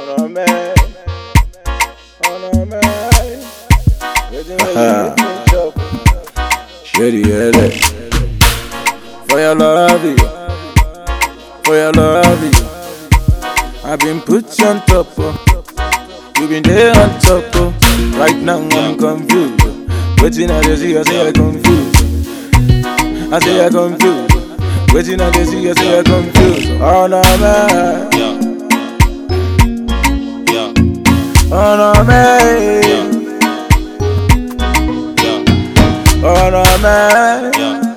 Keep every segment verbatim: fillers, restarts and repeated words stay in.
On a man, on a man. Shady headed. For your love, you. For your love, you. I've been put you on top, oh. You been there on top, oh. Right now I'm confused. Waiting on the see, I say I'm confused. I say I'm confused. Waiting on the see, I say I'm confused. On a man. On a man. On a man.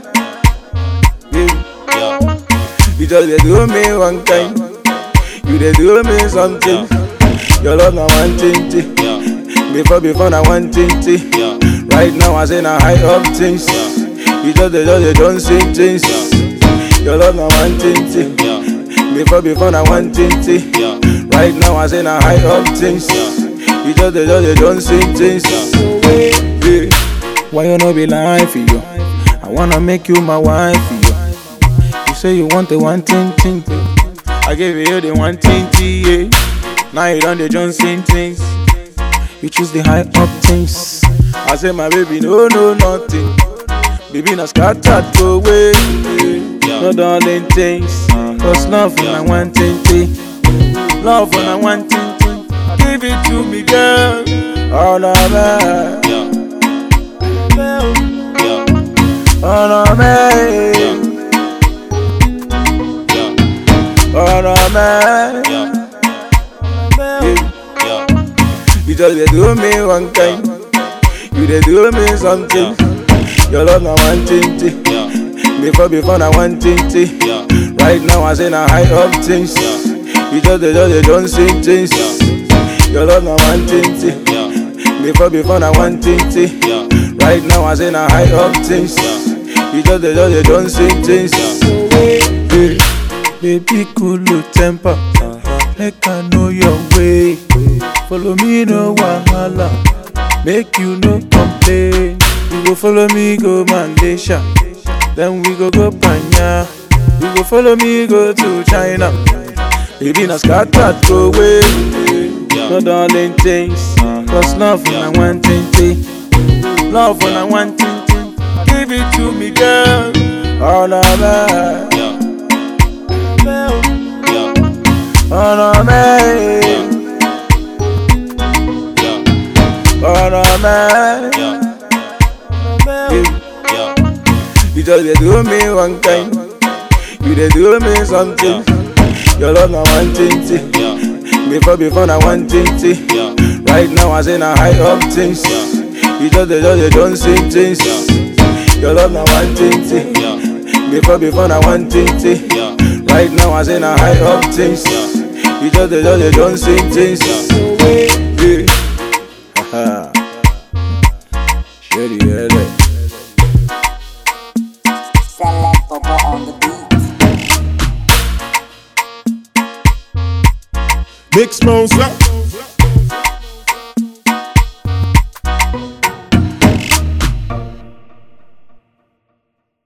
You just dey do me one kind. You dey do me something. Your love na one thing. Before before na one thing. Right now I say na high up things. You just dey just dey don't sing things. Your love na one thing. Before before na one thing. Right now I say na high up things. You just dey just dey don't sing things. Yeah. Why you no be lying for you? I wanna make you my wife for you. You say you want the one thing thing. I gave you the one thing thing. Yeah. Now you done the Johnson things. You choose the high up things. I say my baby no no nothing. Baby na scattered go away. Yeah. No darling things. Cause love for na one thing thing. Love for na one thing thing. Give it to me girl. Oh no man. Yeah. Oh no man. Oh no man. You just dey do me one kind. You dey do me something. Your love na one thing. Before before na one thing. Right now I say na high up things. You just dey just dey don't sing things. Your love na one thing. Before before na one thing. Right now I say na high up things. You just dey just dey don't sing things. Hey, baby cool temper. Make I know your way. Follow me no wahala. Make you no complain. You go follow me go Malaysia. Then we go go Panya. You go follow me go to China. Baby na scattered go away. No darling things. Cause love for na one thing. Love for na one thing. Give it to me girl. Oh no man. Oh no man. Oh no man. You just dey do me one kind. You dey do me something. Your love na one thing. Before before na one thing. Right now I say na high up things. You just dey just dey don't sing things. Your love na one thing. Before before na one thing. Right now I say na high up things. You just dey just dey don't sing things. Yeah. Haha. Shady headed. Select Bobo on the beat. Big Smosa.